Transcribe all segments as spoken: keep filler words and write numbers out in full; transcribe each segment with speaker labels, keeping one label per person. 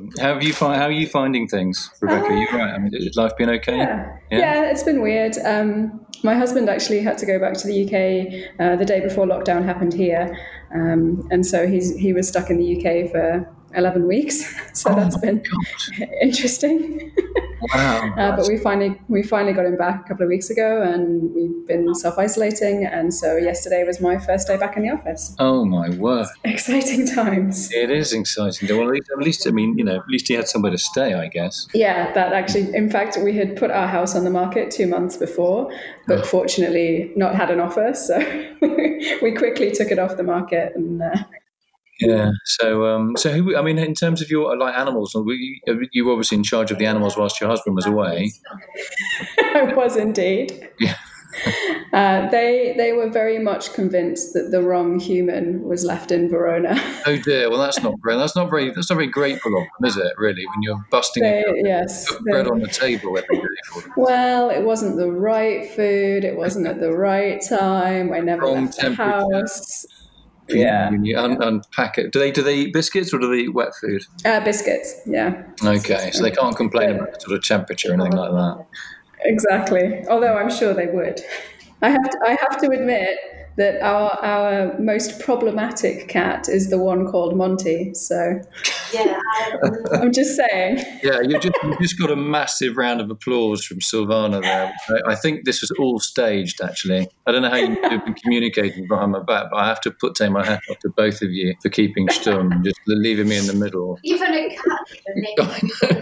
Speaker 1: Um, how have you find how are you finding things, Rebecca? Uh, you right? I mean, has life been okay?
Speaker 2: Yeah, yeah? yeah it's been weird. Um, my husband actually had to go back to the U K uh, the day before lockdown happened here, um, and so he's he was stuck in the U K for eleven weeks. So
Speaker 1: oh
Speaker 2: that's been
Speaker 1: God.
Speaker 2: interesting.
Speaker 1: Wow!
Speaker 2: uh, but we finally we finally got him back a couple of weeks ago, and we've been self-isolating. And so yesterday was my first day back in the office.
Speaker 1: Oh my word!
Speaker 2: It's exciting times.
Speaker 1: It is exciting. Well, at least, at least I mean, you know, at least he had somewhere to stay, I guess.
Speaker 2: Yeah, that actually. In fact, we had put our house on the market two months before, but oh. fortunately, not had an offer. So we quickly took it off the market and. Uh,
Speaker 1: Yeah. So, um, so who? I mean, in terms of your like animals, were you, you were obviously in charge of the animals whilst your husband was away.
Speaker 2: I was indeed.
Speaker 1: Yeah.
Speaker 2: uh, they they were very much convinced that the wrong human was left in Verona.
Speaker 1: Oh dear. Well, that's not great. That's not very. That's not very grateful of them, is it? Really, when you're busting
Speaker 2: they,
Speaker 1: it,
Speaker 2: yes,
Speaker 1: put bread they, on the table every day for them.
Speaker 2: Well, it wasn't the right food. It wasn't at the right time. I never
Speaker 1: wrong
Speaker 2: left the house.
Speaker 1: Can
Speaker 2: yeah.
Speaker 1: You, you un- unpack it. Do they do they eat biscuits or do they eat wet food?
Speaker 2: Uh, biscuits, yeah.
Speaker 1: Okay, so they can't complain yeah. about sort of temperature or anything like that.
Speaker 2: Exactly. Although I'm sure they would. I have to, I have to admit that our our most problematic cat is the one called Monty. So yeah, I'm just saying.
Speaker 1: Yeah, you just you just got a massive round of applause from Silvana there. I, I think this was all staged. Actually, I don't know how you've been communicating behind my back, but I have to put take my hat off to both of you for keeping stum and just leaving me in the middle.
Speaker 3: Even a cat.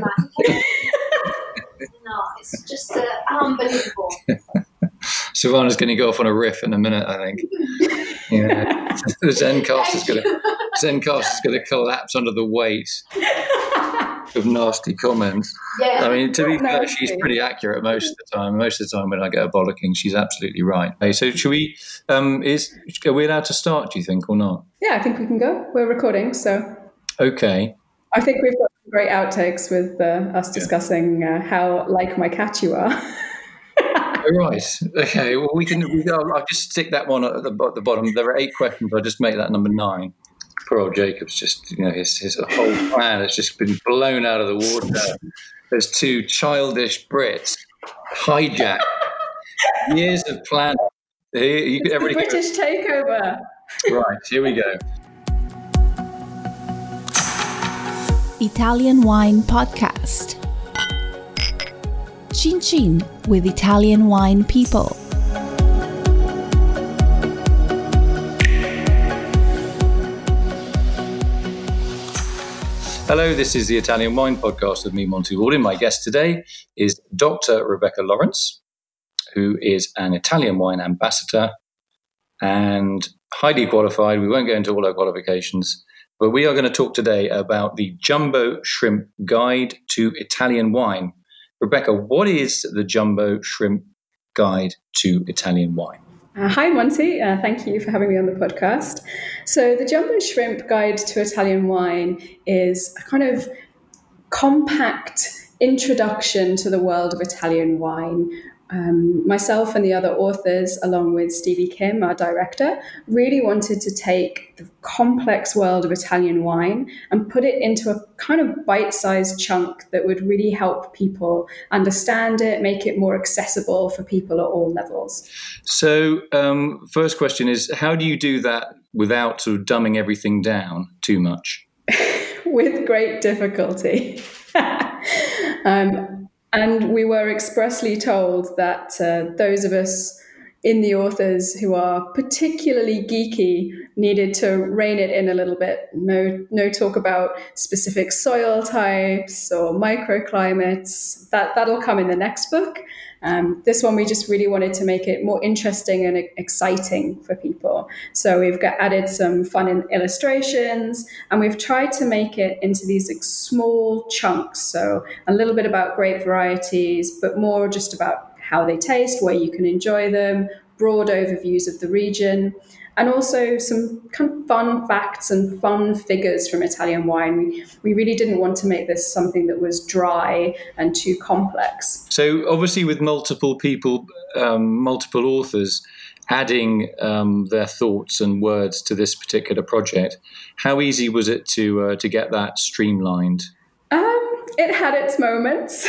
Speaker 3: No, it's just uh, unbelievable.
Speaker 1: Silvana's going to go off on a riff in a minute, I think. Yeah, the Zencast is going to Zencast is going to collapse under the weight of nasty comments. Yeah. I mean, to be fair, she's pretty accurate most of the time. Most of the time, when I get a bollocking, she's absolutely right. Okay, so, should we? Um, is are we allowed to start? Do you think or not?
Speaker 2: Yeah, I think we can go. We're recording, so
Speaker 1: okay.
Speaker 2: I think we've got some great outtakes with uh, us discussing uh, how like my cat you are.
Speaker 1: Oh, right. Okay. Well, we can. We, I'll, I'll just stick that one at the, at the bottom. There are eight questions. I'll just make that number nine. Poor old Jacob's just, you know, his his whole plan has just been blown out of the water. There's two childish Brits hijacked years of planning. You
Speaker 2: could, the British go. Takeover.
Speaker 1: Right. Here we go.
Speaker 4: Italian Wine Podcast. Chin Chin with Italian wine people.
Speaker 1: Hello, this is the Italian Wine Podcast with me, Monty Waldin. My guest today is Doctor Rebecca Lawrence, who is an Italian wine ambassador and highly qualified. We won't go into all her qualifications, but we are going to talk today about the Jumbo Shrimp Guide to Italian Wine. Rebecca, what is the Jumbo Shrimp Guide to Italian Wine?
Speaker 2: Uh, hi, Monty. Uh, thank you for having me on the podcast. So the Jumbo Shrimp Guide to Italian Wine is a kind of compact introduction to the world of Italian wine. Um, myself and the other authors, along with Stevie Kim, our director, really wanted to take the complex world of Italian wine and put it into a kind of bite-sized chunk that would really help people understand it, make it more accessible for people at all levels.
Speaker 1: So, um, first question is, how do you do that without sort of dumbing everything down too much?
Speaker 2: With great difficulty. um, And we were expressly told that uh, those of us in the authors who are particularly geeky needed to rein it in a little bit. No, no talk about specific soil types or microclimates. That, that'll come in the next book. Um, this one, we just really wanted to make it more interesting and exciting for people. So we've got added some fun in illustrations, and we've tried to make it into these like, small chunks. So a little bit about grape varieties, but more just about how they taste, where you can enjoy them, broad overviews of the region, and also some kind of fun facts and fun figures from Italian wine. We, we really didn't want to make this something that was dry and too complex.
Speaker 1: So obviously with multiple people, um, multiple authors adding um, their thoughts and words to this particular project, how easy was it to uh, to get that streamlined?
Speaker 2: Uh, it had its moments.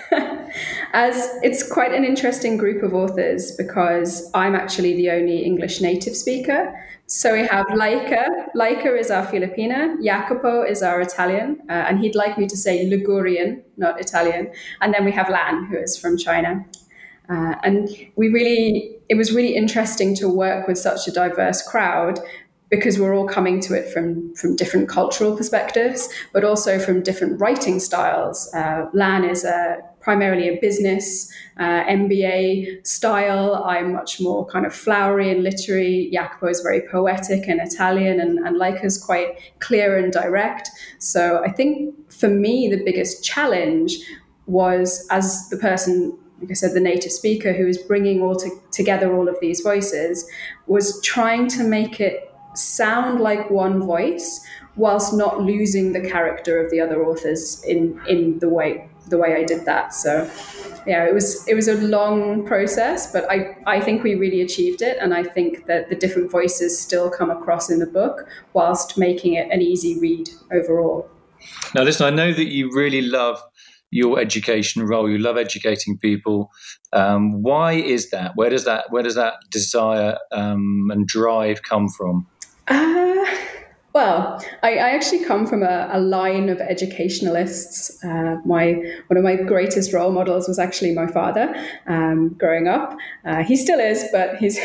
Speaker 2: As it's quite an interesting group of authors because I'm actually the only English native speaker. So we have Laika. Laika is our Filipina. Jacopo is our Italian. Uh, and he'd like me to say Ligurian, not Italian. And then we have Lan, who is from China. Uh, and we really, it was really interesting to work with such a diverse crowd because we're all coming to it from, from different cultural perspectives, but also from different writing styles. Uh, Lan is a, primarily a business, uh, M B A style. I'm much more kind of flowery and literary. Jacopo is very poetic and Italian, and, and Laika's quite clear and direct. So I think for me, the biggest challenge was, as the person, like I said, the native speaker who was bringing all to, together all of these voices, was trying to make it sound like one voice whilst not losing the character of the other authors in in the way the way I did that. So yeah, it was it was a long process, but I, I think we really achieved it, and I think that the different voices still come across in the book whilst making it an easy read overall.
Speaker 1: Now listen, I know that you really love your education role. You love educating people. Um, why is that? Where does that where does that desire um, and drive come from?
Speaker 2: Uh, well, I, I actually come from a, a line of educationalists. Uh, my one of my greatest role models was actually my father. Um, growing up, uh, he still is, but he's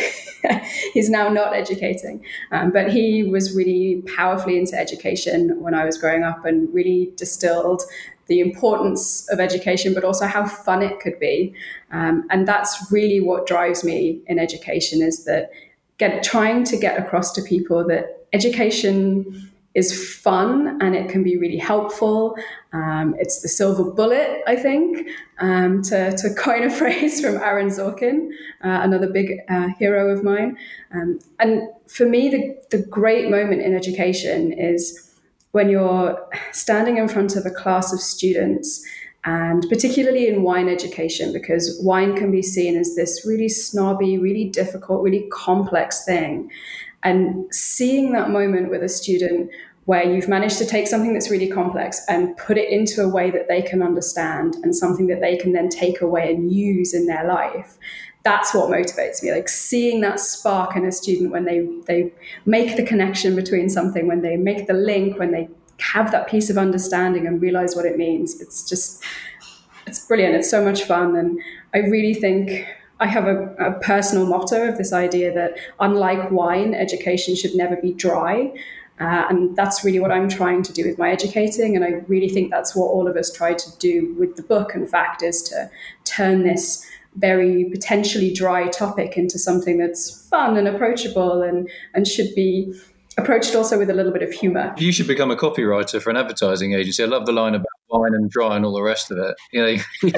Speaker 2: he's now not educating. Um, but he was really powerfully into education when I was growing up, and really distilled the importance of education, but also how fun it could be. Um, and that's really what drives me in education, is that get trying to get across to people that education is fun and it can be really helpful. Um, it's the silver bullet, I think, um, to, to coin a phrase from Aaron Sorkin, uh, another big uh, hero of mine. Um, and for me, the, the great moment in education is when you're standing in front of a class of students, and particularly in wine education, because wine can be seen as this really snobby, really difficult, really complex thing. And seeing that moment with a student where you've managed to take something that's really complex and put it into a way that they can understand, and something that they can then take away and use in their life, that's what motivates me. Like seeing that spark in a student when they, they make the connection between something, when they make the link, when they have that piece of understanding and realize what it means. It's just, it's brilliant. It's so much fun. And I really think I have a, a personal motto of this idea that, unlike wine, education should never be dry. Uh, and that's really what I'm trying to do with my educating. And I really think that's what all of us try to do with the book, in fact, is to turn this very potentially dry topic into something that's fun and approachable, and, and should be approached also with a little bit of humor.
Speaker 1: You should become a copywriter for an advertising agency. I love the line about wine and dry and all the rest of it. You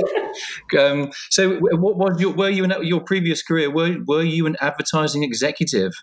Speaker 1: know, um, so what was your? Were you in your previous career? Were were you an advertising executive?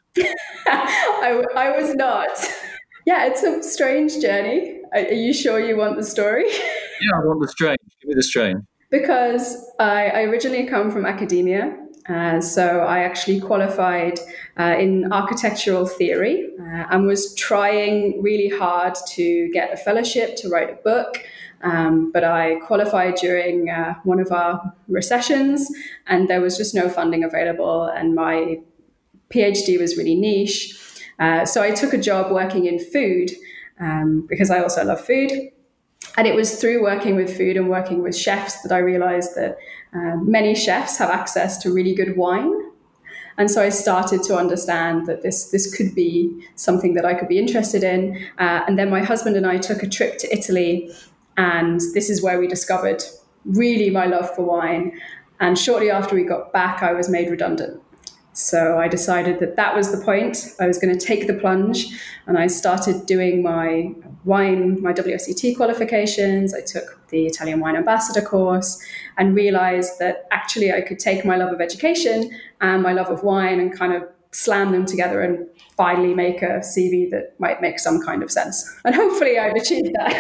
Speaker 2: I, I was not. Yeah, it's a strange journey. Are, are you sure you want the story?
Speaker 1: Yeah, I want the strain. Give me the strain.
Speaker 2: Because I, I originally come from academia. Uh, so I actually qualified uh, in architectural theory uh, and was trying really hard to get a fellowship to write a book. Um, but I qualified during uh, one of our recessions, and there was just no funding available, and my PhD was really niche. Uh, so I took a job working in food um, because I also love food. And it was through working with food and working with chefs that I realized that uh, many chefs have access to really good wine. And so I started to understand that this, this could be something that I could be interested in. Uh, and then my husband and I took a trip to Italy, and this is where we discovered really my love for wine. And shortly after we got back, I was made redundant. So I decided that that was the point. I was going to take the plunge, and I started doing my wine, my W S E T qualifications. I took the Italian Wine Ambassador course and realized that actually I could take my love of education and my love of wine and kind of slam them together and finally make a C V that might make some kind of sense. And hopefully I've achieved that.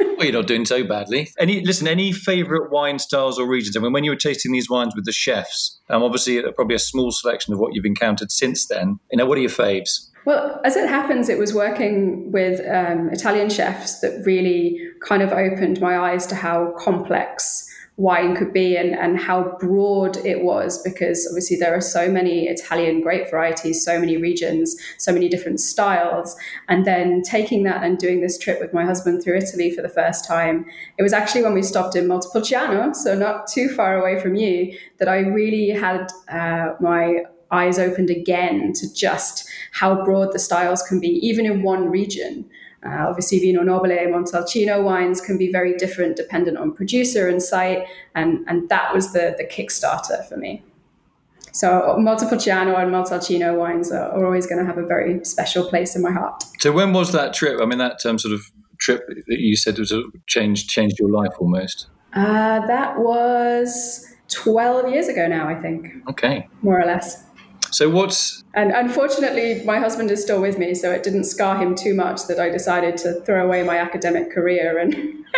Speaker 1: Well, you're not doing so badly. Any listen, any favourite wine styles or regions? I mean, when you were tasting these wines with the chefs, um, obviously probably a small selection of what you've encountered since then. You know, what are your faves?
Speaker 2: Well, as it happens, it was working with um, Italian chefs that really kind of opened my eyes to how complex wine could be and, and how broad it was, because obviously there are so many Italian grape varieties, so many regions, so many different styles. And then taking that and doing this trip with my husband through Italy for the first time, it was actually when we stopped in Montepulciano, so not too far away from you, that I really had uh, my eyes opened again to just how broad the styles can be, even in one region. Uh, obviously, Vino Nobile, Montalcino wines can be very different dependent on producer and site, and, and that was the, the Kickstarter for me. So Montepulciano and Montalcino wines are, are always going to have a very special place in my heart.
Speaker 1: So when was that trip? I mean, that um, sort of trip that you said was a changed changed your life almost.
Speaker 2: Uh, that was twelve years ago now, I think.
Speaker 1: Okay.
Speaker 2: More or less.
Speaker 1: So what's...
Speaker 2: And unfortunately, my husband is still with me, so it didn't scar him too much that I decided to throw away my academic career and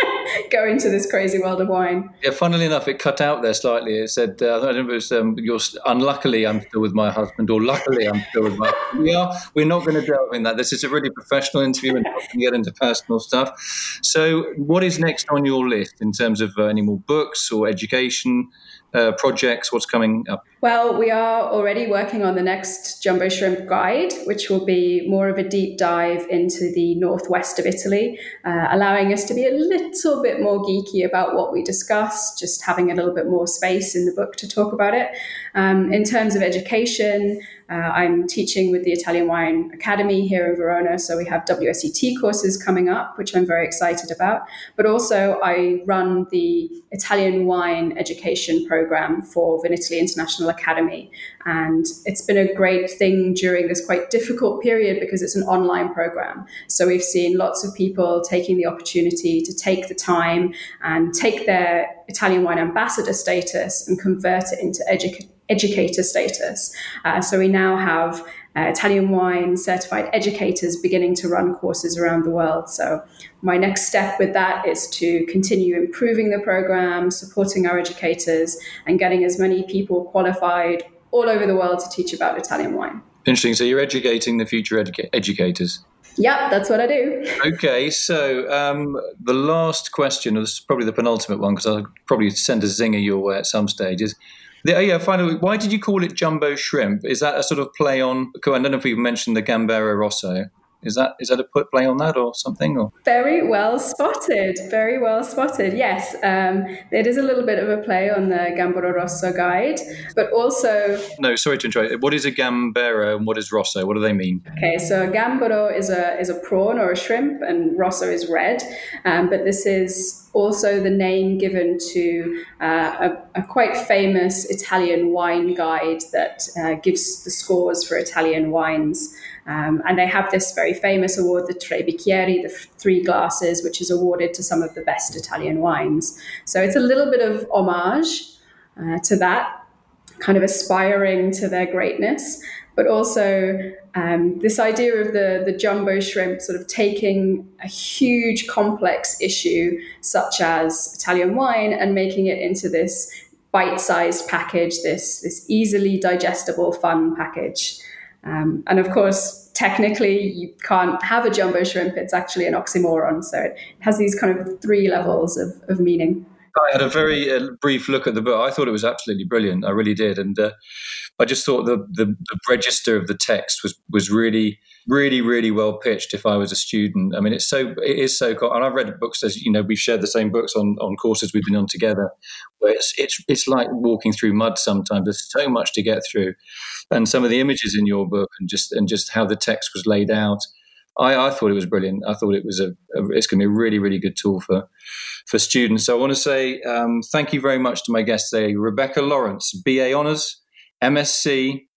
Speaker 2: go into this crazy world of wine.
Speaker 1: Yeah, funnily enough, it cut out there slightly. It said, uh, I don't know if it was, um, you're, unluckily I'm still with my husband, or luckily I'm still with my husband. We are, we're not going to delve in that. This is a really professional interview and not going to get into personal stuff. So what is next on your list in terms of uh, any more books or education uh, projects? What's coming up?
Speaker 2: Well, we are already working on the next Jumbo Shrimp Guide, which will be more of a deep dive into the northwest of Italy, uh, allowing us to be a little bit more geeky about what we discuss, just having a little bit more space in the book to talk about it. Um, in terms of education, uh, I'm teaching with the Italian Wine Academy here in Verona, so we have W S E T courses coming up, which I'm very excited about. But also I run the Italian Wine Education Program for Vinitaly International Academy. And it's been a great thing during this quite difficult period because it's an online program. So we've seen lots of people taking the opportunity to take the time and take their Italian wine ambassador status and convert it into edu- educator status. Uh, so we now have uh, Italian wine certified educators beginning to run courses around the world. So my next step with that is to continue improving the program, supporting our educators, and getting as many people qualified all over the world to teach about Italian wine.
Speaker 1: Interesting. So you're educating the future educa- educators.
Speaker 2: Yep, that's what I do.
Speaker 1: Okay, so um, the last question, or this is probably the penultimate one, because I'll probably send a zinger your way at some stage, is, the, oh yeah, finally, why did you call it Jumbo Shrimp? Is that a sort of play on, I don't know if we mentioned the Gambero Rosso. Is that is that a put play on that or something? Or?
Speaker 2: Very well spotted. Very well spotted. Yes, um, it is a little bit of a play on the Gambero Rosso guide, but also...
Speaker 1: No, sorry to interrupt. What is a Gambero and what is Rosso? What do they mean?
Speaker 2: Okay, so Gambero is a is a prawn or a shrimp, and Rosso is red. Um, but this is also the name given to uh, a, a quite famous Italian wine guide that uh, gives the scores for Italian wines. Um, and they have this very famous award, the Tre Bicchieri, the f- three glasses, which is awarded to some of the best Italian wines. So it's a little bit of homage uh, to that, kind of aspiring to their greatness, but also um, this idea of the, the jumbo shrimp sort of taking a huge complex issue such as Italian wine and making it into this bite-sized package, this, this easily digestible, fun package. Um, and of course, technically, you can't have a jumbo shrimp. It's actually an oxymoron. So it has these kind of three levels of, of meaning.
Speaker 1: I had a very uh, brief look at the book. I thought it was absolutely brilliant. I really did. And uh, I just thought the, the, the register of the text was was really, really, really well pitched if I was a student. I mean, it's so, it is so cool. And I've read books, as you know, we've shared the same books on, on courses we've been on together, where it's, it's, it's like walking through mud sometimes. There's so much to get through. And some of the images in your book and just and just how the text was laid out, I, I thought it was brilliant. I thought it was a, a it's going to be a really, really good tool for for students. So I want to say um, thank you very much to my guest today, Rebecca Lawrence, B A Honours, M S c,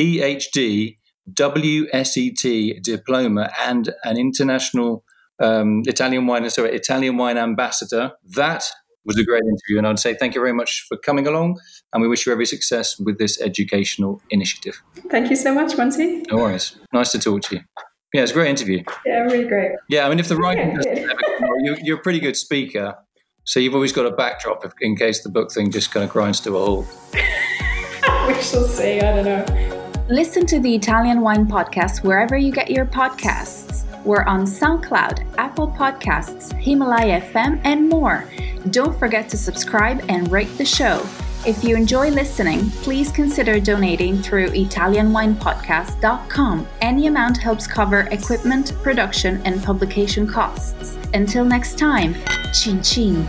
Speaker 1: PhD, W S E T diploma, and an international um, Italian wine, sorry, Italian wine ambassador. That was a great interview, and I'd say thank you very much for coming along, and we wish you every success with this educational initiative.
Speaker 2: Thank you so much, Monty.
Speaker 1: No worries. Nice to talk to you. Yeah, it's a great interview.
Speaker 2: Yeah, really great.
Speaker 1: Yeah, I mean, if the writing
Speaker 2: Okay,
Speaker 1: doesn't
Speaker 2: good.
Speaker 1: ever come, you're, you're a pretty good speaker, so you've always got a backdrop if, in case the book thing just kind of grinds to a halt.
Speaker 2: We shall see. I don't know.
Speaker 4: Listen to the Italian Wine Podcast wherever you get your podcasts. We're on SoundCloud, Apple Podcasts, Himalaya F M, and more. Don't forget to subscribe and rate the show. If you enjoy listening, please consider donating through Italian Wine Podcast dot com. Any amount helps cover equipment, production, and publication costs. Until next time, chin chin.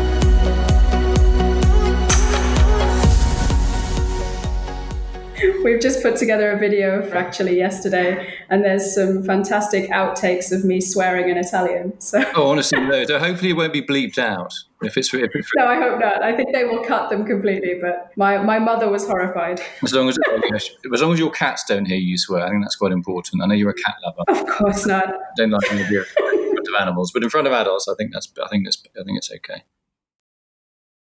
Speaker 2: We've just put together a video for actually yesterday, and there's some fantastic outtakes of me swearing in Italian. So
Speaker 1: Oh, honestly, no. So hopefully it won't be bleeped out. If it's, if it's
Speaker 2: no, I hope not. I think they will cut them completely. But my, my mother was horrified.
Speaker 1: as long as as long as your cats don't hear you swear, I think that's quite important. I know you're a cat lover.
Speaker 2: Of course not.
Speaker 1: Don't like to be in front of animals, but in front of adults, I think that's I think that's I think it's okay.